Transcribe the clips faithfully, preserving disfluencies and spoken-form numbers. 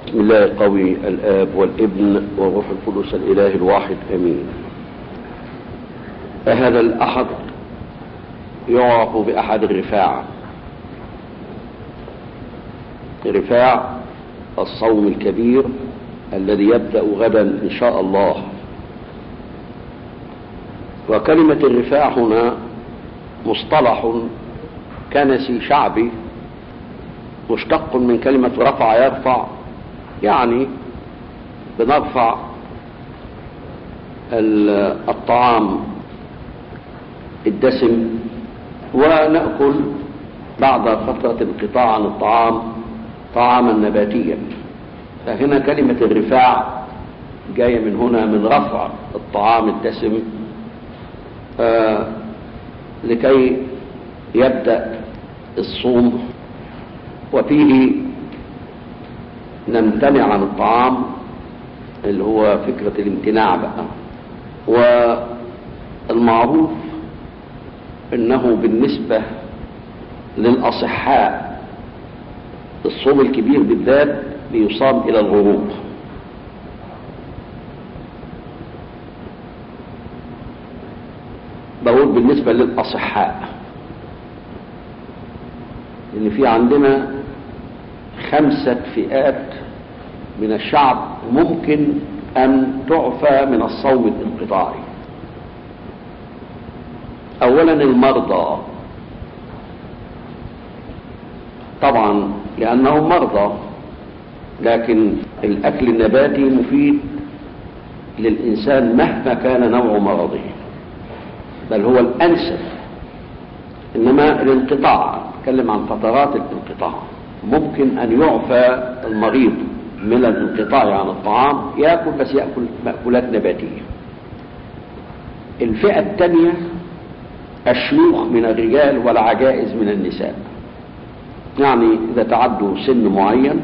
بسم الله القوي الآب والابن والروح القدس الإله الواحد آمين. هذا الأحد يعرف بأحد الرفاع، رفاع الصوم الكبير الذي يبدأ غدا إن شاء الله. وكلمة الرفاع هنا مصطلح كنسي شعبي مشتق من كلمة رفع يرفع، يعني بنرفع الطعام الدسم ونأكل بعد فترة انقطاع عن الطعام طعاما نباتيا. فهنا كلمة الرفاع جاية من هنا، من رفع الطعام الدسم آه لكي يبدأ الصوم، وفيه نمتنع عن الطعام اللي هو فكرة الامتناع بقى. والمعروف انه بالنسبة للأصحاء الصوم الكبير بالذات بيصام الى الغروب، بقول بالنسبة للأصحاء لأن في عندنا خمسة فئات من الشعب ممكن أن تعفى من الصوم الانقطاعي. أولا المرضى، طبعا لأنهم مرضى، لكن الأكل النباتي مفيد للإنسان مهما كان نوع مرضه، بل هو الأنسب. إنما الانقطاع، نتكلم عن فترات الانقطاع، ممكن أن يعفى المريض من الانقطاع عن الطعام، يأكل بس يأكل مأكولات نباتية. الفئة الثانية الشيوخ من الرجال والعجائز من النساء، يعني إذا تعدوا سن معين،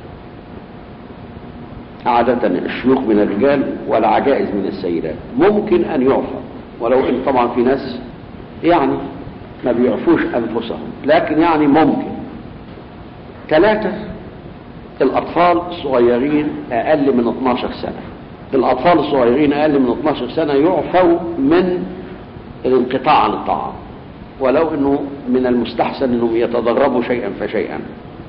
عادة الشيوخ من الرجال والعجائز من السيدات ممكن أن يعفى، ولو إن طبعا في ناس يعني ما بيعفوش أنفسهم، لكن يعني ممكن. ثلاثة الأطفال الصغيرين أقل من اثناشر سنة، الأطفال الصغيرين أقل من اثناشر سنة يعفوا من الانقطاع عن الطعام، ولو أنه من المستحسن أنهم يتدربوا شيئا فشيئا،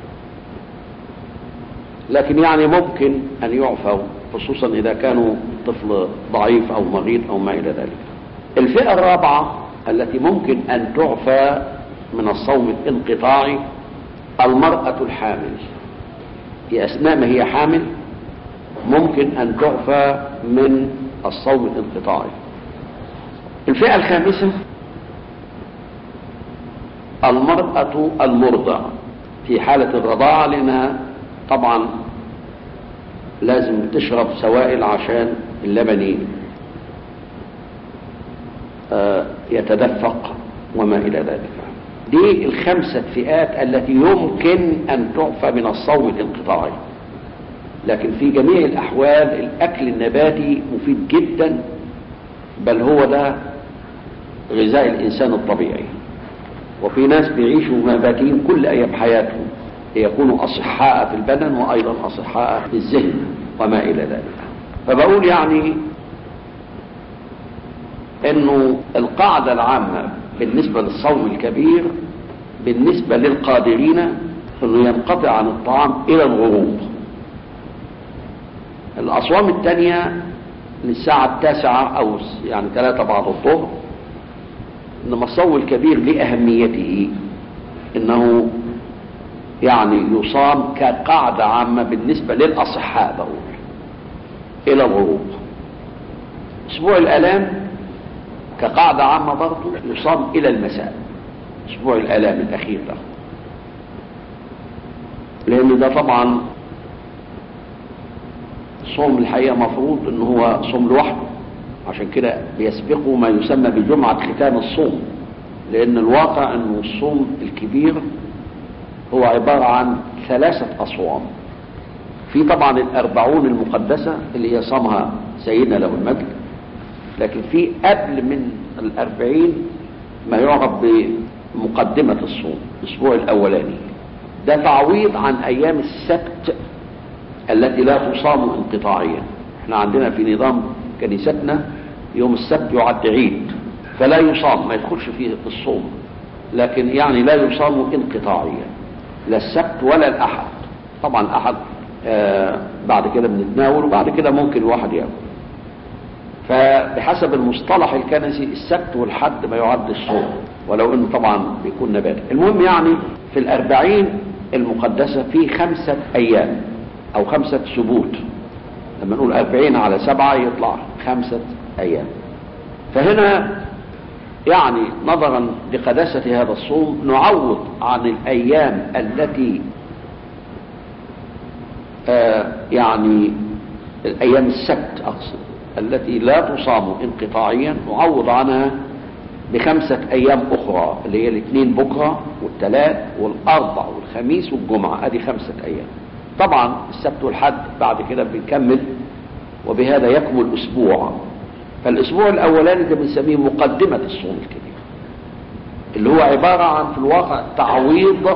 لكن يعني ممكن أن يعفوا، خصوصا إذا كانوا طفل ضعيف أو مريض أو ما إلى ذلك. الفئة الرابعة التي ممكن أن تعفى من الصوم الانقطاعي المرأة الحامل، في أثناء ما هي حامل ممكن أن تعفى من الصوم الانقطاعي. الفئة الخامسة المرأة المرضع في حالة الرضاعة، لأنها طبعا لازم تشرب سوائل عشان اللبن يتدفق وما إلى ذلك. دي الخمسة فئات التي يمكن أن تعفى من الصوم الانقطاعي. لكن في جميع الأحوال الأكل النباتي مفيد جدا، بل هو ده غذاء الإنسان الطبيعي. وفي ناس بيعيشوا نباتيين كل أيام حياتهم ليكونوا أصحاء في البدن وأيضا أصحاء في الذهن وما إلى ذلك. فبقول يعني إنه القاعدة العامة بالنسبة للصوم الكبير بالنسبة للقادرين إنه ينقطع عن الطعام إلى الغروب. الأصوام الثانية للساعة التاسعة أو يعني ثلاثة بعد الظهر. إنما الصوم الكبير لأهميته إنه يعني يصام كقاعدة عامة بالنسبة للأصحاء، بقول إلى الغروب. أسبوع الآلام كقاعدة عامة برضو يصام إلى المساء، أسبوع الآلام الأخير ده، لأن ده طبعا صوم الحقيقة مفروض أنه هو صوم لوحده، عشان كده بيسبقه ما يسمى بجمعة ختام الصوم، لأن الواقع أنه الصوم الكبير هو عبارة عن ثلاثة أصوام. في طبعا الأربعون المقدسة اللي هي صامها سيدنا له المجد، لكن في قبل من الأربعين ما يعرف بمقدمة الصوم، الأسبوع الأولاني، ده تعويض عن أيام السبت التي لا تصام انقطاعيا. احنا عندنا في نظام كنيستنا يوم السبت يعد عيد، فلا يصام، ما يدخلش فيه الصوم، لكن يعني لا يصام انقطاعيا، لا السبت ولا الأحد. طبعا الأحد آه بعد كده بنتناول، وبعد كده ممكن الواحد ياكل. فبحسب المصطلح الكنسي السبت والحد ما يعد الصوم، ولو انه طبعا بيكون نباتي. المهم يعني في الأربعين المقدسة في خمسة أيام أو خمسة سبوت، لما نقول أربعين على سبعة يطلع خمسة أيام. فهنا يعني نظرا لقداسة هذا الصوم نعوض عن الأيام التي آه يعني الأيام السبت أقصد التي لا تصام انقطاعيا، نعوض عنها بخمسة أيام أخرى اللي هي الاثنين بكرة والثلاث والأربع والخميس والجمعة. هذه خمسة أيام. طبعا السبت والحد بعد كده بنكمل، وبهذا يكمل الأسبوع. فالأسبوع الأولاني ده بنسميه مقدمة الصوم الكبير، اللي هو عبارة عن في الواقع تعويض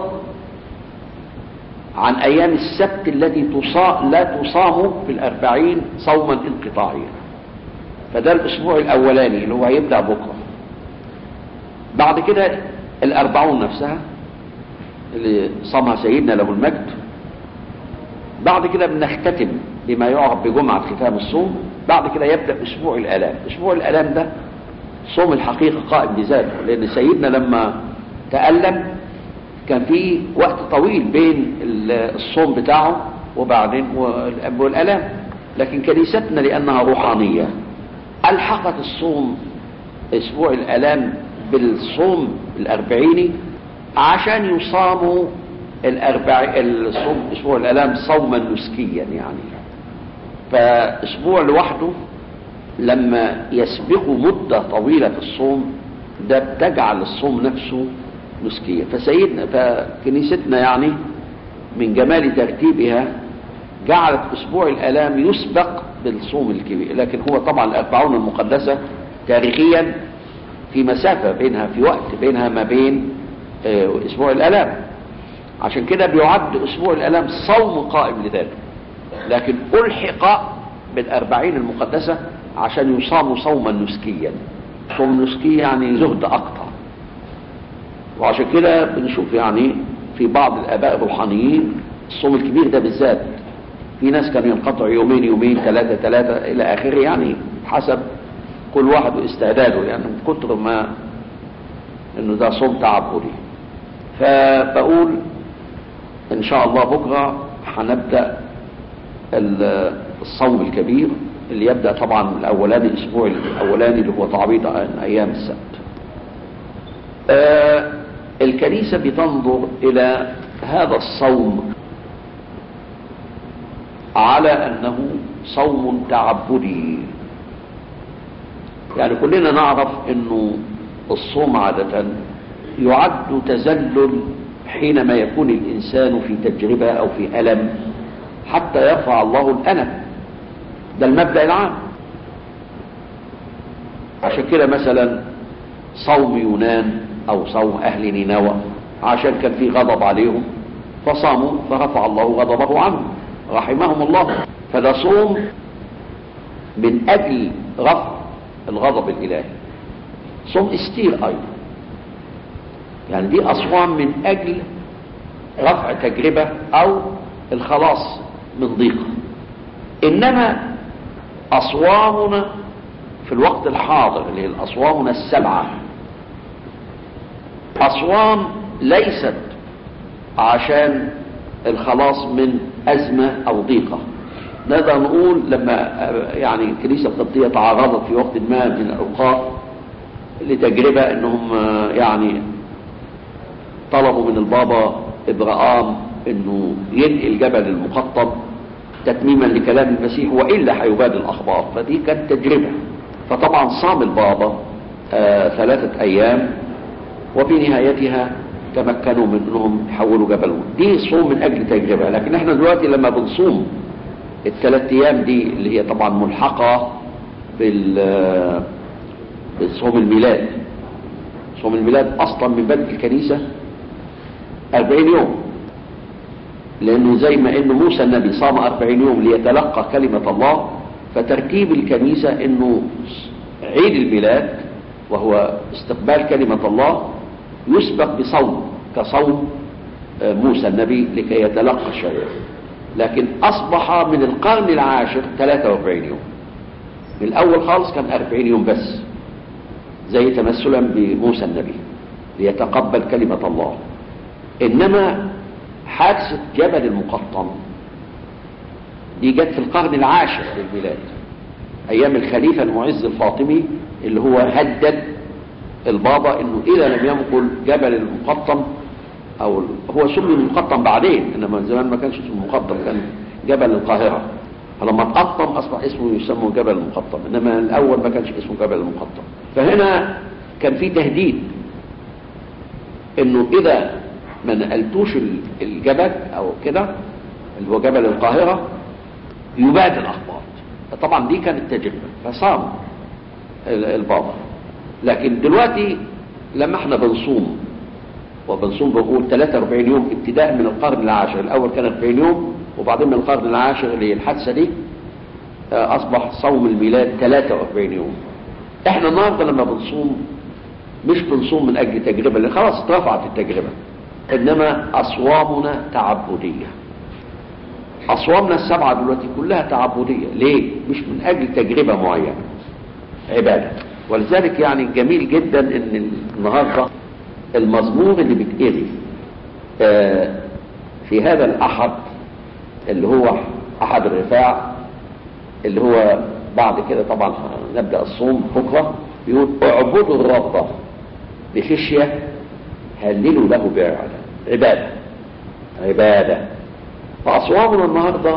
عن أيام السبت التي تصام لا تصام في الأربعين صوما انقطاعيا. فده الأسبوع الأولاني اللي هو هيبدأ بكرة. بعد كده الأربعون نفسها اللي صامها سيدنا له المجد. بعد كده بنختتم بما يعرف بجمعة ختام الصوم. بعد كده يبدأ أسبوع الآلام. أسبوع الآلام ده صوم الحقيقة قائم بذاته، لأن سيدنا لما تألم كان في وقت طويل بين الصوم بتاعه وبعدين والآلام، لكن كنيستنا لأنها روحانية ألحقت الصوم أسبوع الآلام بالصوم الأربعيني عشان يصاموا الأربع الصوم أسبوع الآلام صوما نسكيا. يعني فأسبوع لوحده لما يسبق مدة طويلة في الصوم ده بتجعل الصوم نفسه نسكيا. فسيدنا فكنيستنا يعني من جمال ترتيبها جعلت أسبوع الآلام يسبق بالصوم الكبير، لكن هو طبعا الأربعون المقدسة تاريخيا في مسافة بينها، في وقت بينها ما بين أسبوع الآلام، عشان كده بيعد أسبوع الآلام صوم قائم لذاته، لكن ألحق بالأربعين المقدسة عشان يصام صوما نسكيا. صوم نسكي يعني زهد أكتر. وعشان كده بنشوف يعني في بعض الآباء الروحانيين الصوم الكبير ده بالذات في ناس كانوا ينقطعوا يومين يومين ثلاثة ثلاثة إلى آخره، يعني حسب كل واحد واستعداده، يعني من كتر ما إنه ده صوم تعبدي. فبقول إن شاء الله بكرة هنبدأ الصوم الكبير اللي يبدأ طبعا الأولاني الأسبوع الأولاني اللي هو تعويض أيام السبت. آه الكنيسة بتنظر إلى هذا الصوم على أنه صوم تعبدي. يعني كلنا نعرف أنه الصوم عادة يعد تذلل حينما يكون الإنسان في تجربة أو في ألم حتى يرفع الله الألم. ده المبدأ العام. عشان كده مثلا صوم يونان أو صوم أهل نينوى عشان كان في غضب عليهم فصاموا فرفع الله غضبه عنهم رحمهم الله. فده صوم من أجل رفع الغضب الإلهي. صوم استير أيضا، يعني دي أصوام من أجل رفع تجربة أو الخلاص من ضيقة. إنما أصوامنا في الوقت الحاضر اللي هي الأصوامنا السبعة أصوام ليست عشان الخلاص من أزمة أو ضيقة. نقدر نقول لما يعني الكنيسة القبطية تعرضت في وقت ما من الأوقات لتجربة أنهم يعني طلبوا من البابا إبراهام أنه ينقل جبل المقطم تتميما لكلام المسيح وإلا هيباد الأخبار. فدي كانت تجربة. فطبعا صام البابا آه ثلاثة أيام وفي نهايتها تمكنوا من أنهم يحولوا جبلهم. دي صوم من أجل تجربة. لكن احنا دلوقتي لما بنصوم الثلاث أيام دي اللي هي طبعا ملحقة بال بصوم الميلاد. صوم الميلاد أصلا من بدء الكنيسة أربعين يوم، لأنه زي ما إنه موسى النبي صام أربعين يوم ليتلقى كلمة الله، فترتيب الكنيسة إنه عيد الميلاد وهو استقبال كلمة الله يسبق بصوم كصوم موسى النبي لكي يتلقى الشريعة. لكن أصبح من القرن العاشر ثلاثة وأربعين يوم. من الأول خالص كان أربعين يوم بس، زي تمثلا بموسى النبي ليتقبل كلمة الله. إنما حادثة جبل المقطم دي جت في القرن العاشر للميلاد، أيام الخليفة المعز الفاطمي، اللي هو هدد البابا إنه إذا لم ينقل جبل المقطم، أو هو سمي المقطم بعدين، إنما زمان ما كانش اسمه المقطم، كان جبل القاهرة. فلما تقطم أصبح اسمه يسمى جبل المقطم، إنما الأول ما كانش اسمه جبل المقطم. فهنا كان في تهديد إنه إذا ما نقلتوش الجبل أو كده اللي هو جبل القاهرة يباد الأخبار. طبعا دي كانت تجربة، فصام البابا. لكن دلوقتي لما احنا بنصوم وبنصوم بقول ثلاثة وأربعين يوم ابتداء من القرن العاشر، الأول كان أربعين يوم، وبعدين من القرن العاشر للحادثة دي أصبح صوم الميلاد ثلاثة وأربعين يوم. احنا النهارده لما بنصوم مش بنصوم من أجل تجربة، لأن خلاص اترفعت التجربة، إنما أصوامنا تعبدية. أصوامنا السبعة دلوقتي كلها تعبدية. ليه؟ مش من أجل تجربة معينة، عبادة. ولذلك يعني جميل جدا إن النهارده المزمور اللي بيتقري في هذا الأحد اللي هو أحد الرفاع، اللي هو بعد كده طبعا نبدأ الصوم بكرة، بيقول اعبدوا الرب بخشية هللوا له بعبادة. عبادة عبادة. فأصوامنا النهاردة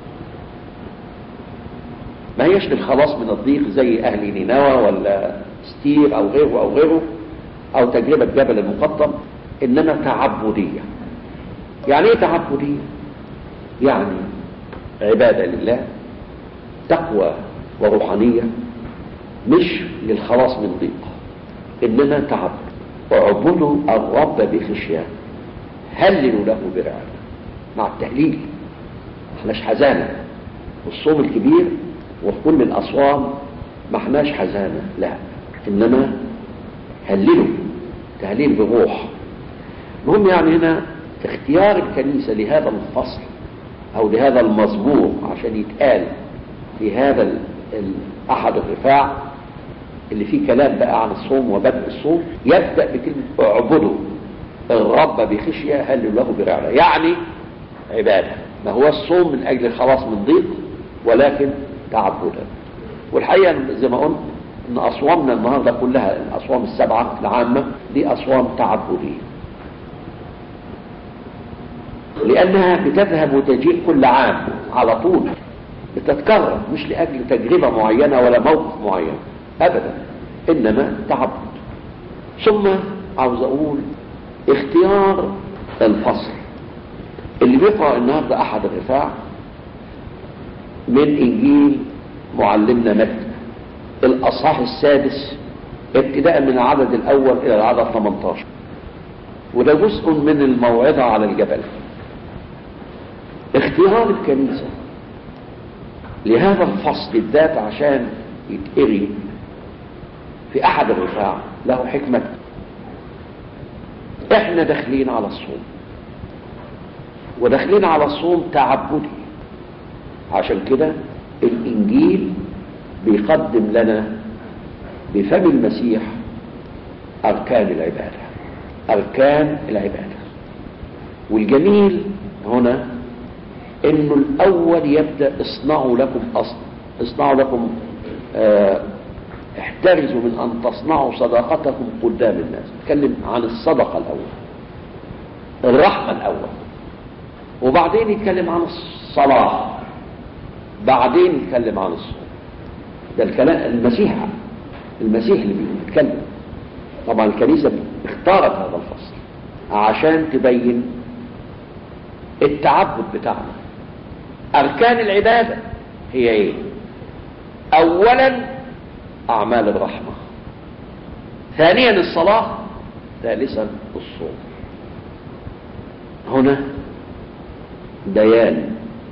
ما هيش للخلاص من الضيق زي أهل نينوى ولا ستير أو غيره أو غيره أو تجربة جبل المقطم، إنما تعبدية. يعني إيه تعبدية؟ يعني عبادة لله، تقوى وروحانية، مش للخلاص من ضيق، إنما تعبد. واعبدوا الرب بخشية هللوا له برعاية. مع التهليل، احناش حزانة. والصوم الكبير وفي كل الأصوام ما احناش حزانة، لا، إنما هللوا تهليل بروح. المهم يعني هنا اختيار الكنيسة لهذا الفصل أو لهذا المزمور عشان يتقال في هذا أحد الرفاع اللي فيه كلام بقى عن الصوم وبدء الصوم، يبدأ بكلمة اعبدوا الرب بخشية هللوا له برعاية، يعني عبادة. ما هو الصوم من أجل الخلاص من ضيق، ولكن تعبدا. والحقيقة زي ما قلت إن أصوامنا النهاردة كلها، الأصوام السبعة العامة دي أصوام تعبدية، لأنها بتذهب وتجيء كل عام على طول، بتتكرر، مش لأجل تجربة معينة ولا موقف معين أبدا، إنما تعبد. ثم عاوز أقول اختيار الفصل اللي بيقرأ النهاردة أحد الرفاع من إنجيل معلمنا متى الأصحاح السادس ابتداء من العدد الأول إلى العدد ثمانية عشر، وده جزء من الموعظة على الجبل. اختيار الكنيسة لهذا الفصل بالذات عشان يتقري في أحد الرفاع له حكمة. احنا داخلين على الصوم، وداخلين على الصوم تعبدي، عشان كده الإنجيل بيقدم لنا بفم المسيح أركان العبادة، أركان العبادة. والجميل هنا إنه الأول يبدأ اصنعوا لكم أصل اصنعوا لكم اه احترزوا من أن تصنعوا صداقتكم قدام الناس. يتكلم عن الصدقة الأول، الرحمة الأول، وبعدين يتكلم عن الصلاة، بعدين يتكلم عن الصوم. ده الكلام المسيح المسيح اللي بيتكلم. طبعا الكنيسة اختارت هذا الفصل عشان تبين التعبد بتاعنا. أركان العبادة هي ايه؟ أولا أعمال الرحمة، ثانيا الصلاة، ثالثا الصوم. هنا بيان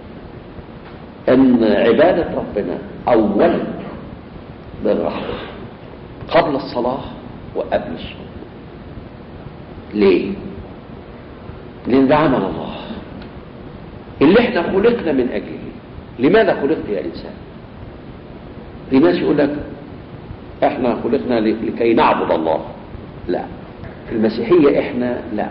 ان عبادة ربنا اولا بالرحمة قبل الصلاة وقبل الصوم. ليه؟ لان ده عمل الله اللي احنا خلقنا من اجله. لماذا خلقت يا انسان؟ في ناس يقول لك احنا خلقنا لكي نعبد الله. لا، في المسيحية احنا لا،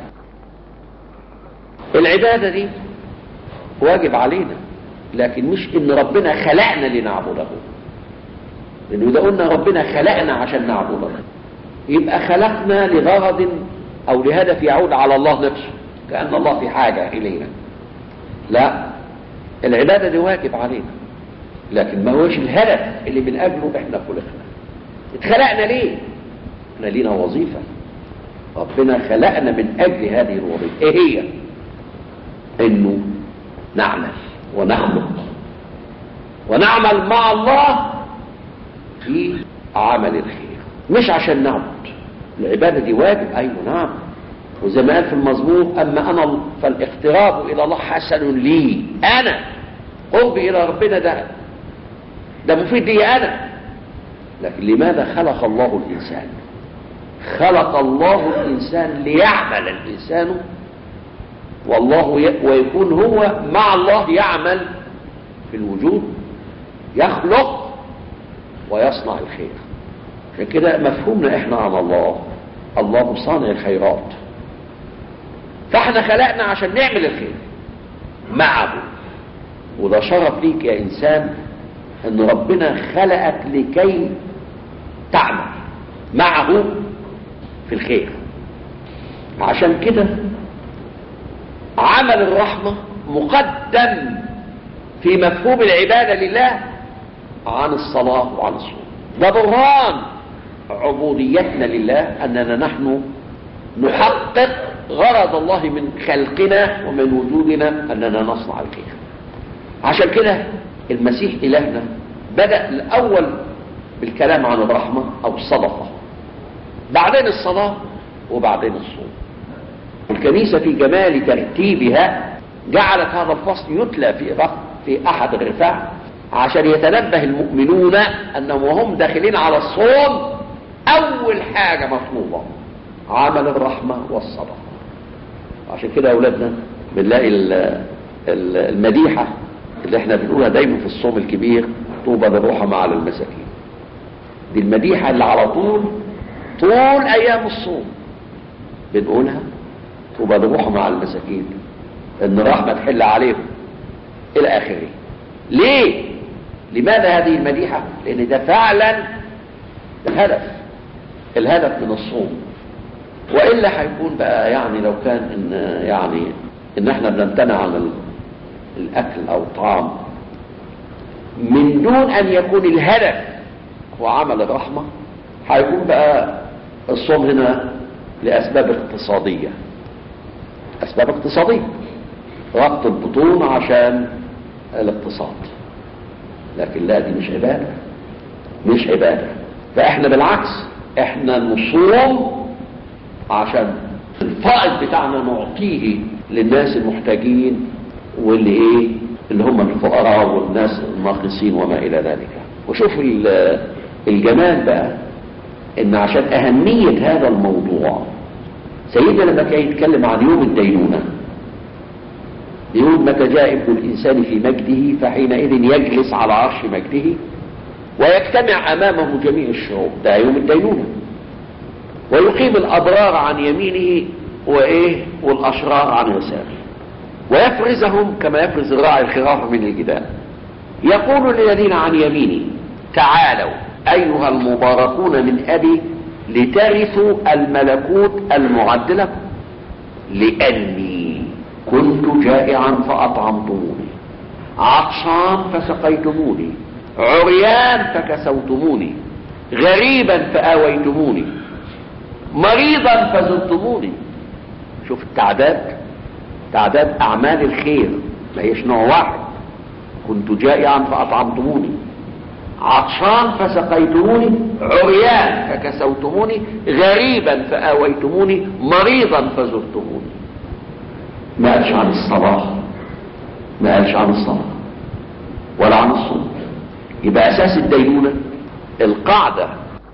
العبادة دي واجب علينا، لكن مش ان ربنا خلقنا لنعبده. لانه اذا قلنا ربنا خلقنا عشان نعبده يبقى خلقنا لغرض او لهدف يعود على الله نفسه، كأن الله في حاجة الينا. لا، العبادة دي واجب علينا، لكن ما هوش الهدف اللي من اجله احنا خلقنا. اتخلقنا ليه؟ احنا لينا وظيفة، ربنا خلقنا من اجل هذه الوظيفة. ايه هي؟ انه نعمل ونخلق ونعمل مع الله في عمل الخير، مش عشان نعبد. العبادة دي واجب، ايوه نعم. وزي ما قال في المزمور اما انا فالاقتراب الى الله حسن لي، انا قربي الى ربنا ده ده مفيد لي انا. لكن لماذا خلق الله الانسان؟ خلق الله الانسان ليعمل الانسان والله ي... ويكون هو مع الله يعمل في الوجود، يخلق ويصنع الخير. عشان كده مفهومنا احنا عن الله، الله صانع الخيرات، فاحنا خلقنا عشان نعمل الخير معه. وده شرف ليك يا انسان ان ربنا خلقك لكي تعمل معه في الخير. عشان كده عمل الرحمة مقدم في مفهوم العبادة لله عن الصلاة وعن الصوم. ده برهان عبوديتنا لله، أننا نحن نحقق غرض الله من خلقنا ومن وجودنا، أننا نصنع الخير. عشان كده المسيح إلهنا بدأ الأول بالكلام عن الرحمة أو الصدقة، بعدين الصلاة، وبعدين الصوم. الكنيسة في جمال ترتيبها جعلت هذا الفصل يتلى في في أحد الرفاع عشان يتنبه المؤمنون أنهم وهم داخلين على الصوم أول حاجة مطلوبة عمل الرحمة والصدقة. عشان كده يا أولادنا بنلاقي المديحة اللي احنا بنقولها دايما في الصوم الكبير، طوبى للرحماء على المساكين. دي المديحة اللي على طول طول أيام الصوم بنقولها، طوبى للرحماء على المساكين، ان الرحمة تحل عليهم الى اخره. ليه؟ لماذا هذه المديحة؟ لان ده فعلا الهدف الهدف من الصوم. والا هيكون بقى يعني لو كان ان يعني ان احنا بنمتنع عن الاكل او الطعام من دون ان يكون الهدف هو عمل الرحمة، هيكون بقى الصوم هنا لاسباب اقتصادية، اسباب اقتصادية، ربط البطون عشان الاقتصاد. لكن لا، دي مش عبادة، مش عبادة. فاحنا بالعكس احنا نصوم عشان الفائض بتاعنا نعطيه للناس المحتاجين واللي ايه اللي هم الفقراء والناس الناقصين وما الى ذلك. وشوف الجمال بقى ان عشان اهمية هذا الموضوع سيدنا لما كان يتكلم عن يوم الدينونة، يقول متى جاء ابن الإنسان في مجده فحينئذ يجلس على عرش مجده ويجتمع أمامه جميع الشعوب. ده يوم الدينونة. ويقيم الأبرار عن يمينه وإيه والأشرار عن يساره، ويفرزهم كما يفرز الراعي الخراف من الجدال. يقول للذين عن يمينه تعالوا أيها المباركون من أبي لترثوا الملكوت المعد لكم، لأني كنت جائعا فأطعمتموني، عطشان فسقيتموني، عريان فكسوتموني، غريبا فآويتموني، مريضا فزرتموني. شوف التعداد، تعداد أعمال الخير، ما هيش نوع واحد. كنت جائعا فأطعمتموني، عطشان فسقيتموني، عريان فكسوتموني، غريبا فآويتموني، مريضا فزرتموني. ما قالش عن الصلاة ما قالش عن الصلاة ولا عن الصوم. يبقى اساس الدينونة القاعدة،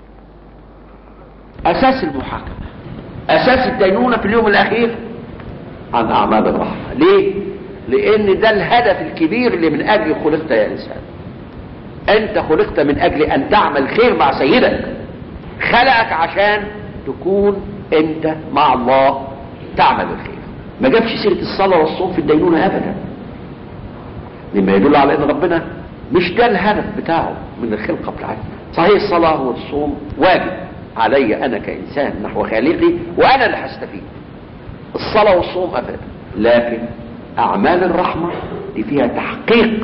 اساس المحاكمة، اساس الدينونة في اليوم الاخير عن اعمال الرحمة. ليه؟ لان ده الهدف الكبير اللي من اجله خلقت يا انسان. انت خلقت من اجل ان تعمل خير مع سيدك، خلقك عشان تكون انت مع الله تعمل الخير. ما جابش سيرة الصلاة والصوم في الدينونة ابدا، مما يدل على ان ربنا مش ده الهدف بتاعه من الخلقة بتاعتنا. صحيح الصلاة والصوم واجب علي انا كانسان نحو خالقي، وانا اللي هستفيد الصلاة والصوم ابدا، لكن اعمال الرحمة دي فيها تحقيق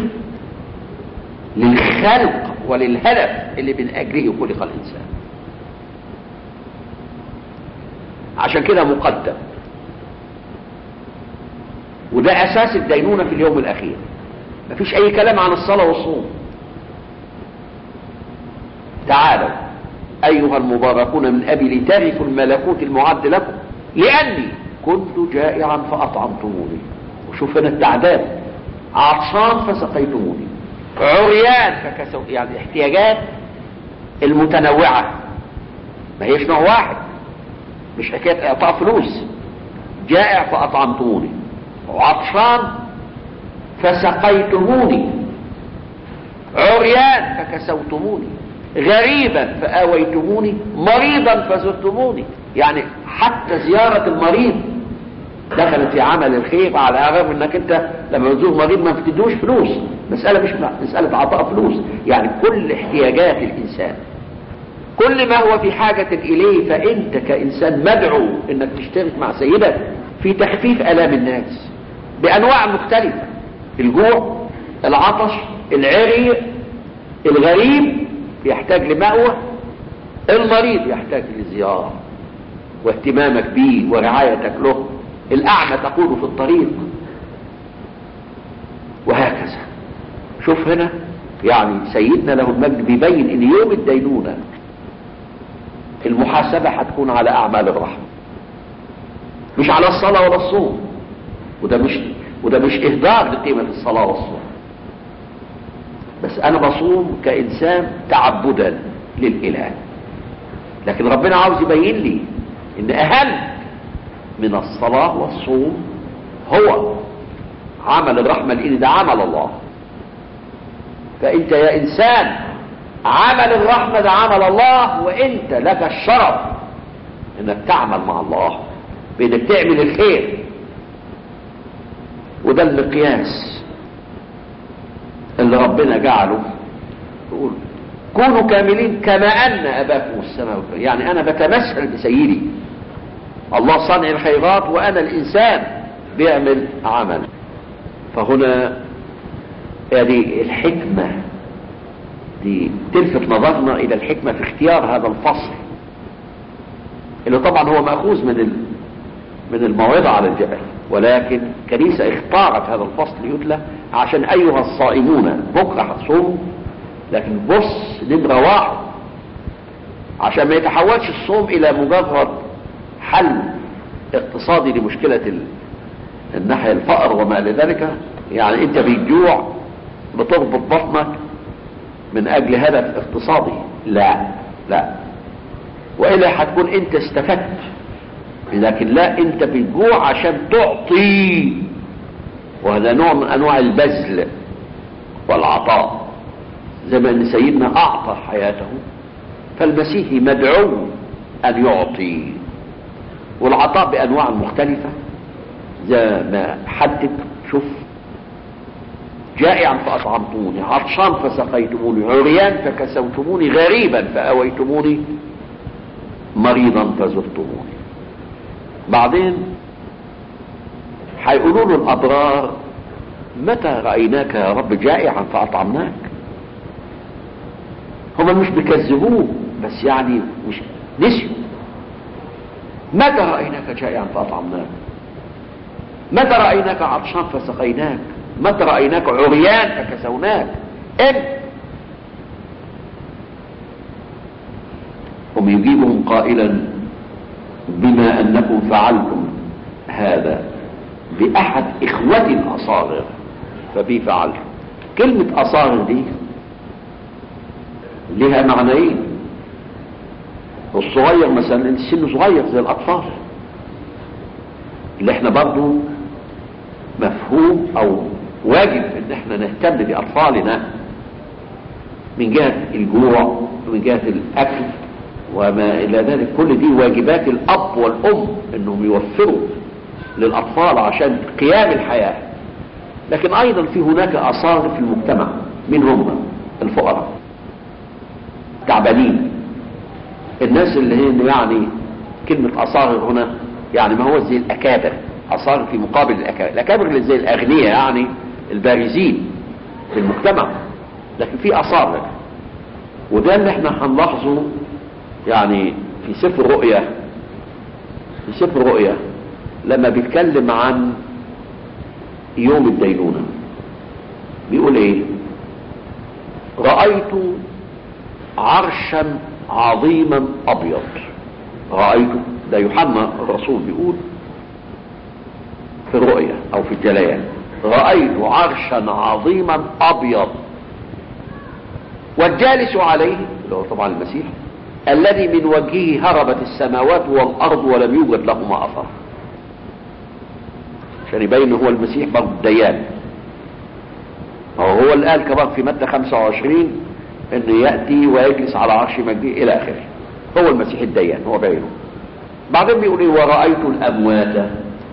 للخلق وللهدف اللي من اجله خلق الانسان. عشان كده مقدم، وده اساس الدينونة في اليوم الاخير. مفيش اي كلام عن الصلاة والصوم. تعالوا ايها المباركون من ابي لترثوا الملكوت المعد لكم لاني كنت جائعا فاطعمتموني. وشوف هنا التعداد، عطشان فسقيتموني، عريان فكسوا، يعني احتياجات المتنوعة، ما هيش نوع واحد، مش حكاية اعطاء فلوس. جائع فاطعمتموني، وعطشان فسقيتموني، عريان فكسوتموني، غريبا فآويتموني، مريضا فزرتموني. يعني حتى زيارة المريض دخلت في عمل الخير، على الرغم انك انت لما تزور مريض ما بتدوش فلوس، مسألة مش مسألة عطاء فلوس. يعني كل احتياجات الانسان، كل ما هو في حاجة اليه، فانت كانسان مدعو انك تشترك مع سيدك في تخفيف الام الناس بانواع مختلفة: الجوع، العطش، العري، الغريب يحتاج لمأوى، المريض يحتاج لزيارة واهتمامك به ورعايتك له، الأعمى تقوده في الطريق، وهكذا. شوف هنا يعني سيدنا له المجد بيبين ان يوم الدينونة المحاسبة هتكون على اعمال الرحمة، مش على الصلاة ولا الصوم. وده مش وده مش اهدار لقيمة الصلاة والصوم، بس انا بصوم كانسان تعبدا للاله. لكن ربنا عاوز يبين لي ان اهم من الصلاة والصوم هو عمل الرحمة، لان ده عمل الله. فانت يا انسان عمل الرحمة ده عمل الله، وانت لك الشرف انك تعمل مع الله بانك تعمل الخير. وده المقياس اللي ربنا جعله، يقول كونوا كاملين كما ان اباكم السماء والارض. يعني انا بتمثل بسيدي الله صانع الخيرات، وانا الانسان بيعمل عمل. فهنا هذه الحكمة دي تلفت نظرنا الى الحكمة في اختيار هذا الفصل، اللي طبعا هو مأخوذ من من الموعظة على الجبل، ولكن كنيسة اختارت هذا الفصل يتلى عشان ايها الصائمون بكرة هتصوموا. لكن بص نمرة واحد، عشان ما يتحولش الصوم الى مجرد حل اقتصادي لمشكلة الناحية الفقر وما الى ذلك. يعني انت بالجوع بتربط بطنك من اجل هدف اقتصادي، لا لا، وإلا هتكون انت استفدت. لكن لا، انت بالجوع عشان تعطي، وهذا نوع من انواع البذل والعطاء. زي ما ان سيدنا اعطى حياته، فالمسيح مدعو ان يعطي، والعطاء بانواع مختلفة زي ما حدد. شوف، جائعا فاطعمتموني، عطشان فسقيتموني، عريان فكسوتموني، غريبا فاويتموني، مريضا فزرتموني. بعدين هيقولوا له الابرار: متى رايناك يا رب جائعا فاطعمناك؟ هم مش بيكذبوه، بس يعني مش نسيوا. متى رايناك جائعا فاطعمناك؟ متى رايناك عطشان فسقيناك؟ متى رايناك عريان فكسوناك؟ امتى؟ هم يجيبهم قائلا: بما انكم فعلتم هذا باحد اخوتي الاصاغر فبي فعلت. كلمة أصاغر دي لها معنيين. الصغير مثلا السن صغير زي الأطفال، اللي احنا برضو مفهوم او واجب ان احنا نهتم بأطفالنا من جهة الجوع ومن جهة الأكل وما إلى ذلك. كل دي واجبات الأب والأم انهم يوفروا للأطفال عشان قيام الحياة. لكن أيضا في هناك أصاغر في المجتمع. من هم؟ الفقراء، تعبانين، الناس اللي هي يعني كلمة أصاغر هنا يعني ما هو زي الأكابر. أصاغر في مقابل الأكابر. الأكابر اللي زي الأغنياء يعني البارزين في المجتمع، لكن في أصاغر. وده اللي احنا هنلاحظه يعني في سفر الرؤيا. في سفر الرؤيا لما بيتكلم عن يوم الدينونة بيقول ايه؟ رأيت عرشا عظيما ابيض. رأيت، ده يوحنا الرسول بيقول في الرؤيا او في الجليان، رأيت عرشا عظيما ابيض والجالس عليه اللي هو طبعا المسيح، الذي من وجهه هربت السماوات والارض ولم يوجد لهما اثر. عشان يبين هو المسيح برضه الديان. هو اللي قال كمان في متى خمسة وعشرين انه يأتي ويجلس على عرش مجده الى اخره. هو المسيح الديان، هو بعينه. بعدين بيقول ايه؟ ورأيت الاموات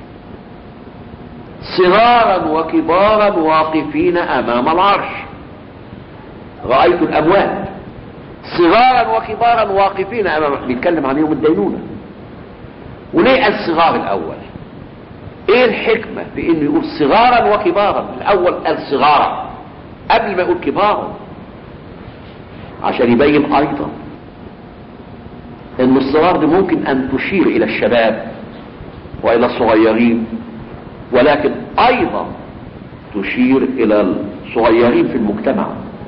صغارا وكبارا واقفين امام العرش. رأيت الاموات صغارا وكبارا واقفين امام، بيتكلم عن يوم الدينونة. وليه الصغار الاول؟ ايه الحكمة في انه يقول صغارا وكبارا؟ الاول قال صغارا قبل ما يقول كبارا، عشان يبين ايضا ان الصغار دي ممكن ان تشير الى الشباب والى الصغيرين، ولكن ايضا تشير الى الصغيرين في المجتمع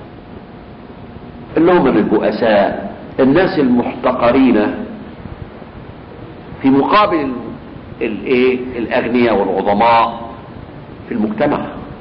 اللي هم البؤساء، الناس المحتقرين في مقابل الايه الاغنياء والعظماء في المجتمع.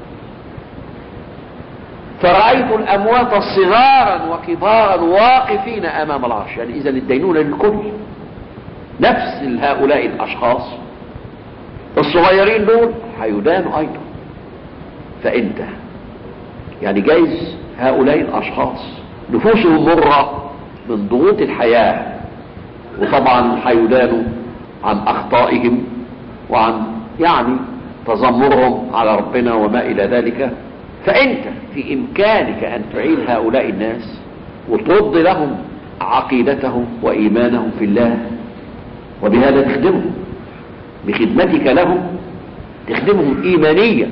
فرأيت الاموات صغارا وكبارا واقفين امام العرش. يعني اذا الدينونة للكل، نفس هؤلاء الاشخاص الصغيرين دول هيدانوا ايضا. فانت يعني جايز هؤلاء الاشخاص نفوسهم مرة من ضغوط الحياة، وطبعا هيدانوا عن اخطائهم وعن يعني تذمرهم على ربنا وما الى ذلك. فانت في امكانك ان تعين هؤلاء الناس وترد لهم عقيدتهم وايمانهم في الله، وبهذا تخدمهم بخدمتك لهم، تخدمهم ايمانيا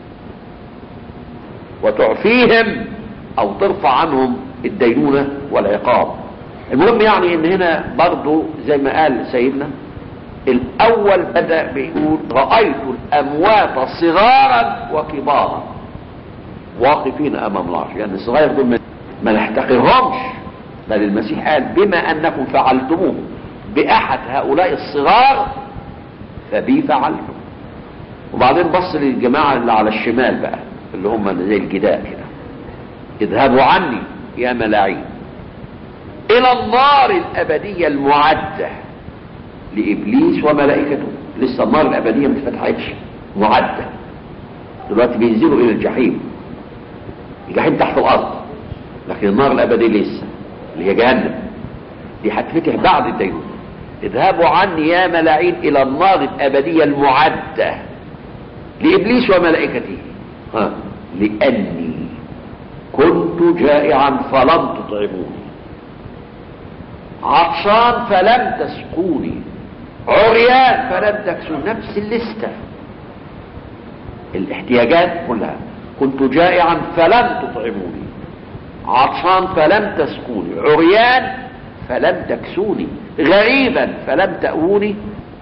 وتعفيهم او ترفع عنهم الدينونة والعقاب. المهم يعني ان هنا برضو زي ما قال سيدنا الاول بدأ بيقول رأيت الاموات صغارا وكبارا واقفين امام العرش. يعني الصغير دول ما نحتقرهمش، بل المسيح قال بما انكم فعلتموه باحد هؤلاء الصغار فبي فعلتم. وبعدين بص للجماعة اللي على الشمال بقى اللي هم زي الجداء كده، اذهبوا عني يا ملاعين الى النار الابدية المعدة لابليس وملائكته. لسه النار الابدية ما اتفتحتش، معدة. دلوقتي بينزلوا الى الجحيم. الجحيم تحت الارض، لكن النار الابدية لسه اللي هي جهنم، دي هتفتح بعد الدينونة. اذهبوا عني يا ملاعين الى النار الابدية المعدة لابليس وملائكته، ها لاني كنت جائعا فلم تطعموني، عطشان فلم تسقوني، عريان فلم تكسوني. نفس الليسته، الاحتياجات كلها. كنت جائعا فلم تطعموني، عطشان فلم تسقوني، عريان فلم تكسوني، غريبا فلم تأووني،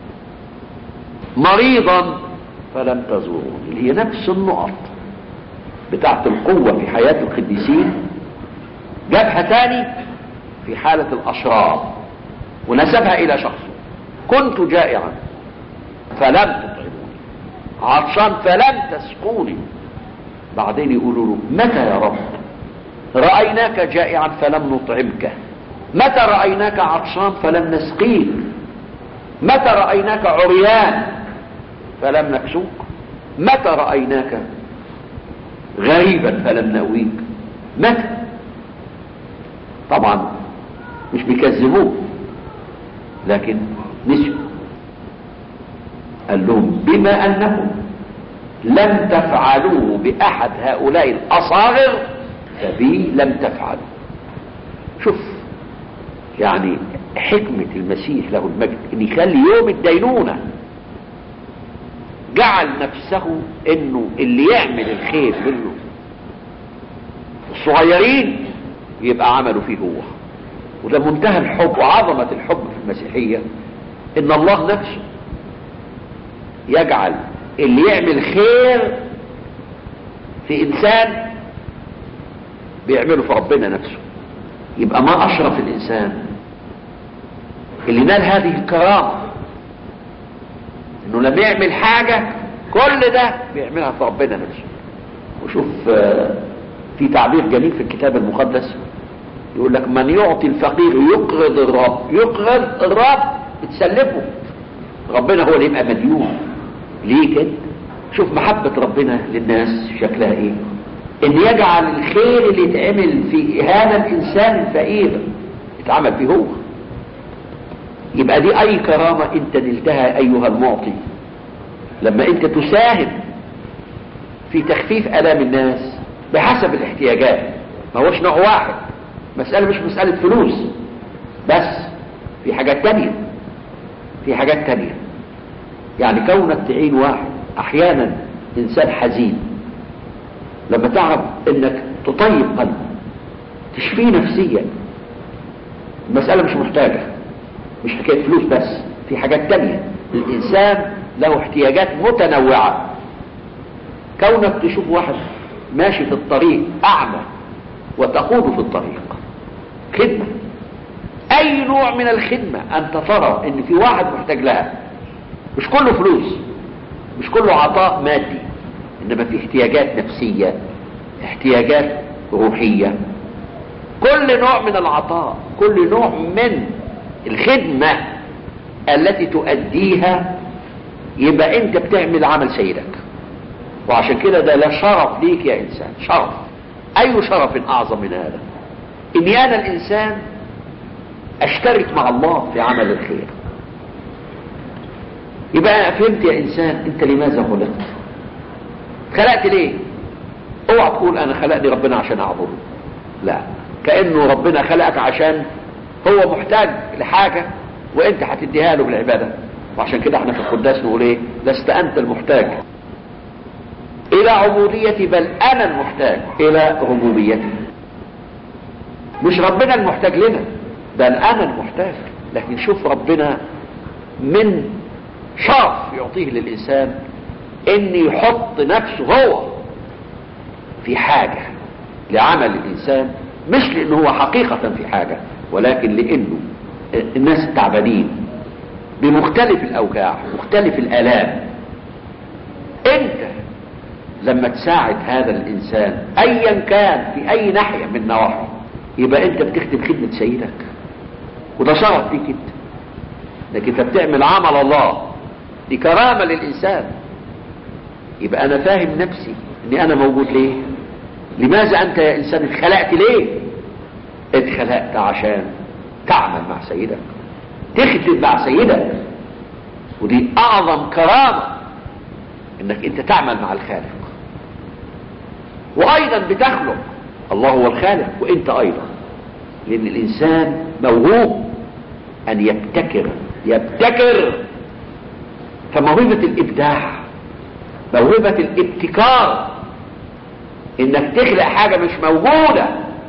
مريضا فلم تزوروني. اللي هي نفس النقط بتاعت القوة في حياة القديسين جابها تاني في حالة الأشرار ونسبها إلى شخصه. كنت جائعا فلم تطعموني، عطشان فلم تسقوني، بعدين يقولوا له متى يا رب رأيناك جائعا فلم نطعمك، متى رأيناك عطشان فلم نسقيك، متى رأيناك عريان فلم نكسوك، متى رأيناك غريبا فلم نأويك، متى؟ طبعا مش بيكذبوه لكن نسوا. قال لهم بما أنكم لم تفعلوه بأحد هؤلاء الأصاغر فبي لم تفعلوا. شوف يعني حكمة المسيح له المجد ان يخلي يوم الدينونة جعل نفسه انه اللي يعمل الخير منه الصغيرين يبقى عمله فيه هو. وده منتهى الحب وعظمة الحب في المسيحية، ان الله نفسه يجعل اللي يعمل خير في انسان بيعمله في ربنا نفسه. يبقى ما اشرف الانسان اللي نال هذه الكرامة انه لما يعمل حاجة كل ده بيعملها في ربنا نفسه. وشوف في تعبير جميل في الكتاب المقدس يقول لك من يعطي الفقير يقرض الرب، يقرض الرب بتسلفه، ربنا هو اللي يبقى مديون ليه كده. شوف محبة ربنا للناس شكلها ايه، ان يجعل الخير اللي يتعمل في هذا الانسان الفقير يتعمل فيه هو. يبقى دي اي كرامة انت نلتها ايها المعطي لما انت تساهم في تخفيف الام الناس بحسب الاحتياجات. ما هوش نوع واحد، مسألة مش مسألة فلوس بس، في حاجات تانية في حاجات تانية يعني كونك تعين واحد احيانا انسان حزين، لما تعرف انك تطيب قلبه تشفيه نفسيا، المسألة مش محتاجة مش حكاية فلوس بس، في حاجات تانية. الانسان له احتياجات متنوعة. كونك تشوف واحد ماشي في الطريق اعمى وتقوده في الطريق خدمة، اي نوع من الخدمة انت ترى ان في واحد محتاج لها، مش كله فلوس مش كله عطاء مادي، انما في احتياجات نفسية احتياجات روحية. كل نوع من العطاء كل نوع من الخدمة التي تؤديها يبقى انت بتعمل عمل سيدك. وعشان كده ده لا شرف ليك يا انسان، شرف. اي شرف اعظم من هذا اني انا الانسان اشترك مع الله في عمل الخير. يبقى أنا فهمت يا انسان انت لماذا خلقت، خلقت ليه. اوعى تقول انا خلقني ربنا عشان اعبده، لا، كأنه ربنا خلقك عشان هو محتاج لحاجة وانت هتديها له بالعبادة. وعشان كده احنا في القداس نقول ايه، لست انت المحتاج الى عبوديتي بل انا المحتاج الى ربوبيتي. مش ربنا المحتاج لنا بل انا المحتاج. لكن شوف ربنا من شرف يعطيه للانسان ان يحط نفسه هو في حاجة لعمل الانسان، مش لانه هو حقيقة في حاجة ولكن لانه الناس التعبانين بمختلف الاوجاع مختلف الالام، انت لما تساعد هذا الانسان ايا كان في اي ناحية من نواحي يبقى انت بتخدم خدمة سيدك، وده شرف ليك انت. لكن انت بتعمل عمل الله، دي كرامة للانسان. يبقى انا فاهم نفسي اني انا موجود ليه. لماذا انت يا انسان اتخلقت ليه؟ اتخلقت عشان تعمل مع سيدك، تخدم مع سيدك. ودي اعظم كرامة انك انت تعمل مع الخالق. وايضا بتخلق، الله هو الخالق وانت ايضا، لان الانسان موهوب ان يبتكر يبتكر فموهبة الابداع موهبة الابتكار انك تخلق حاجة مش موجودة،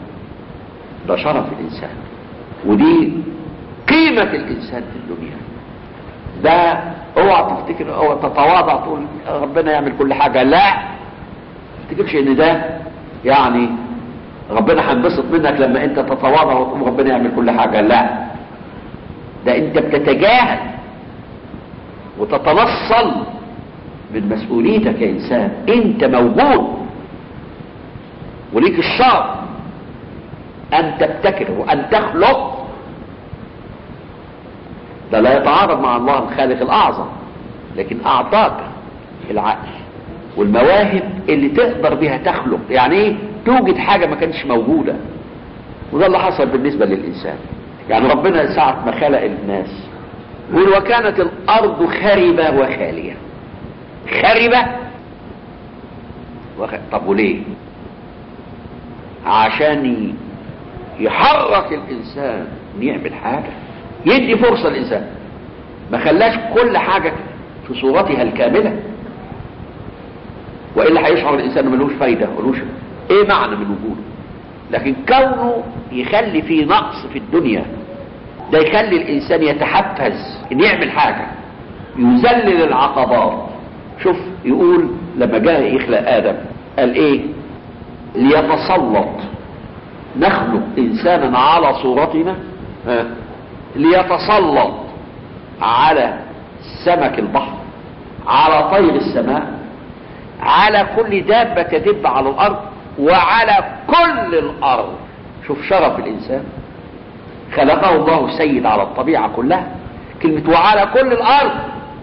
ده شرف الانسان ودي قيمة الانسان في الدنيا. ده اوعى تفتكر او تتواضع تقول ربنا يعمل كل حاجة، لا، ما تفتكرش ان ده يعني ربنا هينبسط منك لما انت تتواضع وتقول ربنا يعمل كل حاجة، لا، ده انت بتتجاهل وتتنصل من مسؤوليتك كإنسان. انت موجود وليك الشرف ان تبتكر وان تخلق. ده لا يتعارض مع الله الخالق الاعظم، لكن اعطاك العقل والمواهب اللي تقدر بها تخلق. يعني ايه؟ توجد حاجة ما كانتش موجودة. وده اللي حصل بالنسبة للإنسان. يعني ربنا ساعة ما خلق الناس يقول وكانت الأرض خربة وخالية. خربة وخ... طب وليه؟ عشان يحرك الإنسان ان يعمل حاجة، يدي فرصة للإنسان، ما خلاش كل حاجة في صورتها الكاملة، وإلا هيشعر الإنسان ملوش فايدة ملوش ايه معنى من وجوده. لكن كونه يخلي فيه نقص في الدنيا ده يخلي الإنسان يتحفز ان يعمل حاجة، يذلل العقبات. شوف يقول لما جاء يخلق آدم قال ايه؟ ليتسلط، نخلق إنسانا على صورتنا ها ليتسلط على سمك البحر، على طير السماء، على كل دابة تدب على الأرض، وعلى كل الأرض. شوف شرف الإنسان، خلقه الله سيد على الطبيعة كلها. كلمة وعلى كل الأرض،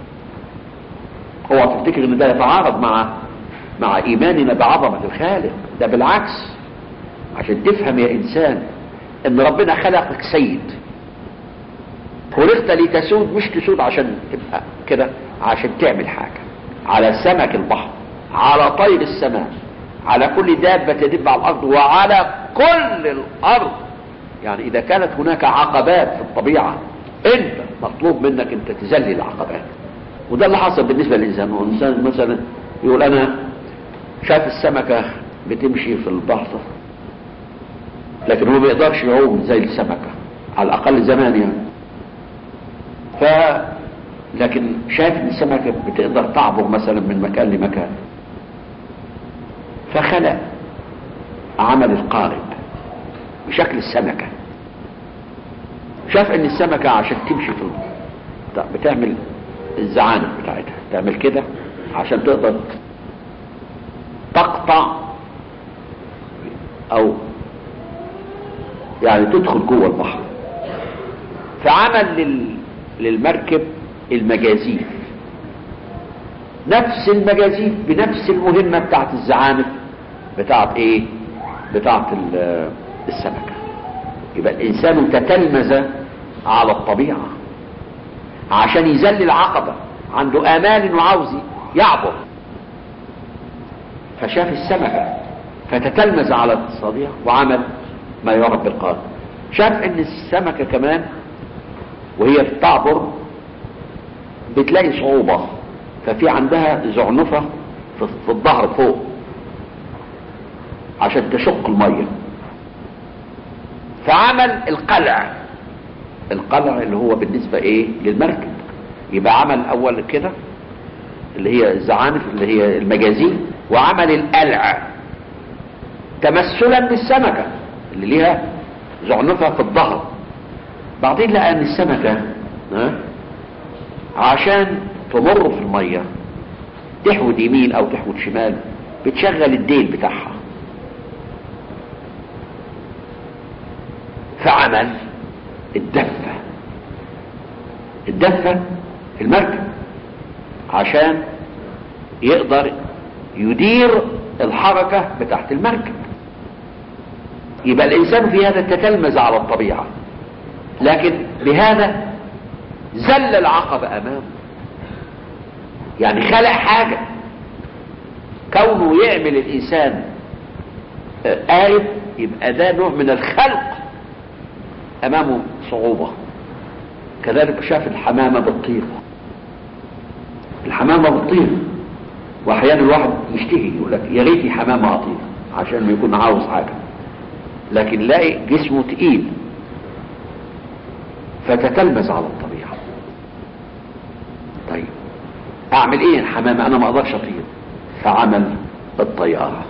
هو تفتكر ان ده يتعارض مع مع إيماننا بعظمة الخالق؟ ده بالعكس، عشان تفهم يا إنسان ان ربنا خلقك سيد، خلقت لتسود، مش تسود عشان تبقى كده، عشان تعمل حاجة. على سمك البحر، على طير السماء، على كل دابة تدب على الأرض، وعلى كل الأرض. يعني إذا كانت هناك عقبات في الطبيعة، أنت مطلوب منك أنت تزلي العقبات. وده اللي حصل بالنسبة للإنسان. والإنسان مثلا يقول أنا شاف السمكة بتمشي في البحر، لكن هو ما بيقدرش يعوم زي السمكة على الأقل زمان يعني. ف لكن شاف ان السمكة بتقدر تعبر مثلا من مكان لمكان، فخلق عمل القارب بشكل السمكة. شاف ان السمكة عشان تمشي في الارض بتعمل الزعانف بتاعتها، تعمل كده عشان تقدر تقطع او يعني تدخل جوه البحر. فعمل لل... للمركب المجازيف، نفس المجازيف بنفس المهمة بتاعت الزعانف بتاعت ايه؟ بتاعت السمكة. يبقى الانسان تتلمذ على الطبيعة عشان يزل العقبة، عنده امال وعاوز يعبر، فشاف السمكة فتتلمذ على الطبيعة وعمل ما يعرف بالقارب. شاف ان السمكة كمان وهي بتعبر بتلاقي صعوبة، ففي عندها زعنفة في الظهر فوق عشان تشق المية، فعمل القلع. القلع اللي هو بالنسبة ايه؟ للمركب. يبقى عمل اول كده اللي هي الزعانف اللي هي المجازين، وعمل القلع تمثلا بالسمكة اللي ليها زعنفة في الظهر. بعدين لقى ان السمكة ها عشان تمر في المية تحود يمين او تحود شمال بتشغل الديل بتاعها، فعمل الدفة. الدفة المركب عشان يقدر يدير الحركة بتاعت المركب. يبقى الانسان في هذا تتلمذ على الطبيعة، لكن بهذا زل العقبة امامه. يعني خلق حاجة، كونه يعمل الانسان قارب يبقى ده نوع من الخلق امامه صعوبة. كذلك شاف الحمامة بتطير، الحمامة بتطير، واحيانا الواحد يشتهي يقول لك يا ريتي حمامة اطير عشان ما يكون عاوز حاجة، لكن لاقي جسمه تقيل فتتلمذ على الطبيعة. طيب اعمل ايه الحمامة؟ انا ما اقدرش اطير، فعمل الطيارة.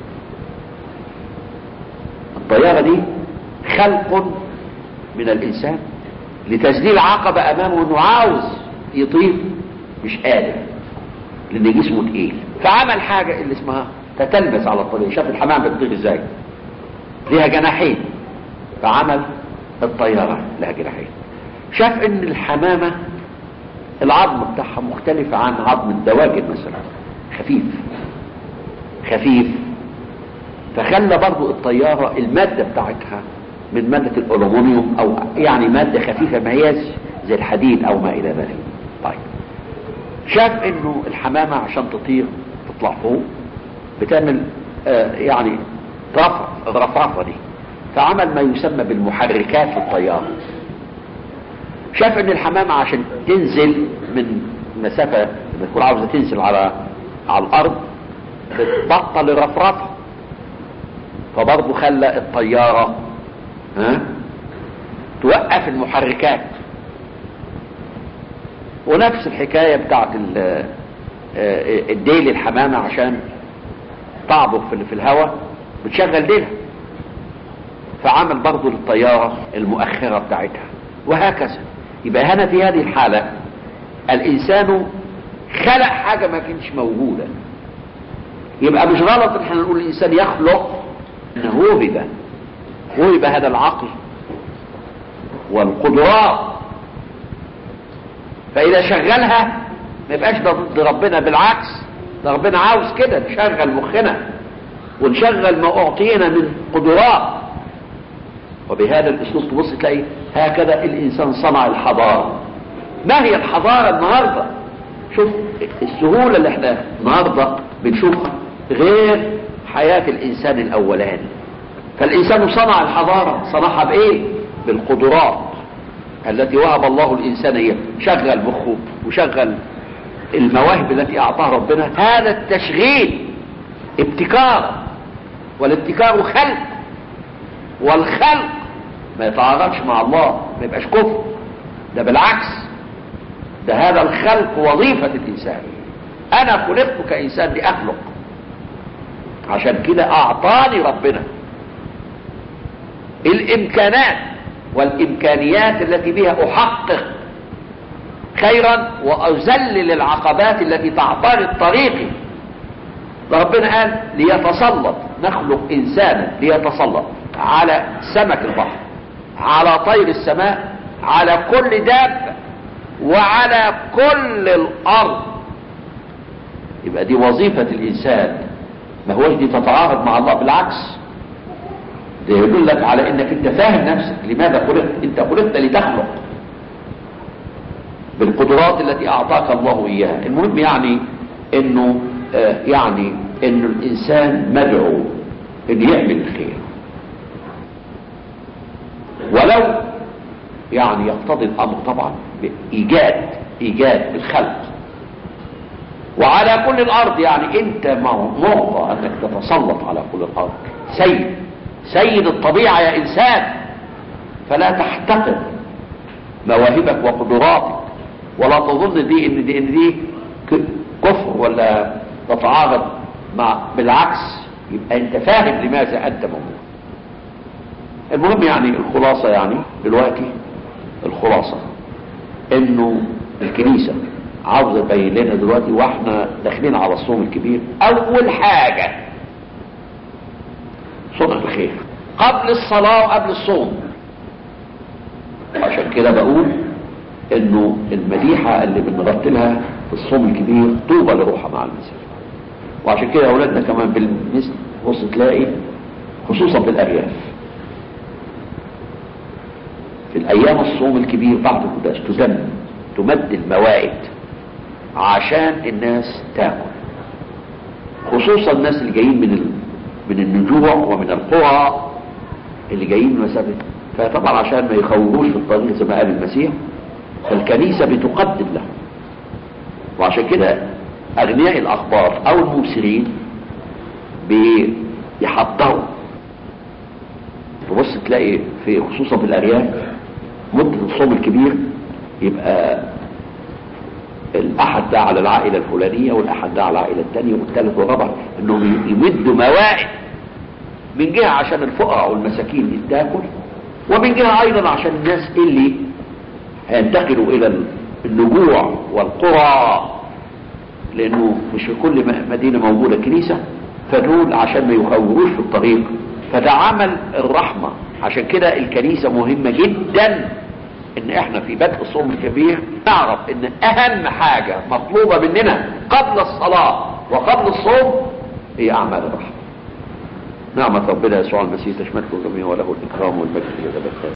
الطيارة دي خلق من الانسان لتسديل عقبة امامه انه عاوز يطير مش قادر لان جسمه تقيل، فعمل حاجة اللي اسمها تتلبس على الطريق. شاف الحمامة بتطير ازاي، ليها جناحين، فعمل الطيارة لها جناحين. شاف ان الحمامة العظم بتاعها مختلف عن عظم الدواجن مثلا، خفيف خفيف، فخلى برضو الطيارة المادة بتاعتها من مادة الألومنيوم، او يعني مادة خفيفة ما هياش زي الحديد او ما الى ذلك. طيب شاف انه الحمامة عشان تطير تطلع فوق بتعمل آه يعني رفع الرفرفة دي، فعمل ما يسمى بالمحركات في الطيارة. شاف ان الحمامة عشان تنزل من مسافة لما تكون عاوزة تنزل على على الارض بتبطل الرفرفة، فبرضه خلى الطيارة ها توقف المحركات. ونفس الحكاية بتاعت الديل الحمامة عشان تعبر في الهواء بتشغل ديلها، فعمل برضه للطيارة المؤخرة بتاعتها، وهكذا. يبقى هنا في هذه الحالة الإنسان خلق حاجة ما كانتش موجودة. يبقى مش غلط ان احنا نقول الإنسان يخلق، انه وهب وهب هذا العقل والقدرات، فإذا شغلها ما يبقاش ده ضد ربنا، بالعكس ده ربنا عاوز كده نشغل مخنا ونشغل ما أعطينا من قدرات. وبهذا الأسلوب تبص تلاقي هكذا الإنسان صنع الحضارة. ما هي الحضارة النهاردة؟ شوف السهولة اللي احنا النهاردة بنشوفها غير حياة الإنسان الأولاني. فالإنسان صنع الحضارة، صنعها بإيه؟ بالقدرات التي وهب الله الإنسان هي، شغل مخه وشغل المواهب التي أعطاها ربنا. هذا التشغيل ابتكار، والابتكار خلق، والخلق ما يتعارضش مع الله، ما يبقاش كفر، ده بالعكس، ده هذا الخلق وظيفة الإنسان. أنا خلقت كإنسان لأخلق، عشان كده أعطاني ربنا الإمكانات والإمكانيات التي بها أحقق خيرا وأذلل العقبات التي تعترض طريقي. ربنا قال ليتسلط، نخلق إنسانا ليتسلط على سمك البحر، على طير السماء، على كل دابة، وعلى كل الأرض. يبقى دي وظيفة الإنسان، ما هوش دي تتعارض مع الله، بالعكس ده يدل لك على انك انت فاهم نفسك لماذا خلقت. انت خلقت لتخلق بالقدرات التي اعطاك الله اياها. المهم يعني انه آه يعني انه الانسان مدعو ان يعمل الخير، ولو يعني يقتضي الامر طبعا بايجاد ايجاد الخلق، وعلى كل الارض. يعني انت معطى انك تتسلط على كل الارض، سيد سيد الطبيعة يا إنسان. فلا تحتقر مواهبك وقدراتك، ولا تظن دي ان دي, إن دي كفر ولا تتعارض مع، بالعكس يبقى انت فاهم لماذا انت موجود. المهم يعني الخلاصة، يعني دلوقتي الخلاصة انه الكنيسة عاوزة تبين لنا دلوقتي واحنا داخلين على الصوم الكبير، اول حاجة صنع الخير قبل الصلاة وقبل الصوم. عشان كده بقول انه المديحة اللي بنرتلها في الصوم الكبير طوبى لروحها مع المسيح. وعشان كده اولادنا كمان بالمثل بص تلاقي خصوصا في الارياف في الايام الصوم الكبير بعد القداس تزن تمد الموائد عشان الناس تاكل، خصوصا الناس اللي جايين من ال... من النجوع ومن القرى اللي جايين من مسافه. فطبعا عشان ما يخوروش في الطريق زي ما قال المسيح، فالكنيسه بتقدم لهم. وعشان كده اغنياء الاخبار او المبصرين بيحضروا. تبص تلاقي في خصوصا في الارياف مده الصوم الكبير يبقى الاحد ده على العائله الفلانيه، والاحد ده على العائله الثانيه، والثالث والرابع، انهم يمدوا موائد من جهه عشان الفقراء والمساكين تاكل، ومن جهه ايضا عشان الناس اللي هينتقلوا الى النجوع والقرى، لانه مش في كل مدينه موجوده كنيسه، فدول عشان ما يخوروش في الطريق، فده عمل الرحمة. عشان كده الكنيسة مهمة جدا ان احنا في بدء صوم الجميع نعرف ان اهم حاجة مطلوبة مننا قبل الصلاة وقبل الصوم هي اعمال الرحمة. نعمة ربنا يسوع المسيح تشملكم جميعا وله الاكرام والمجد الى الابد.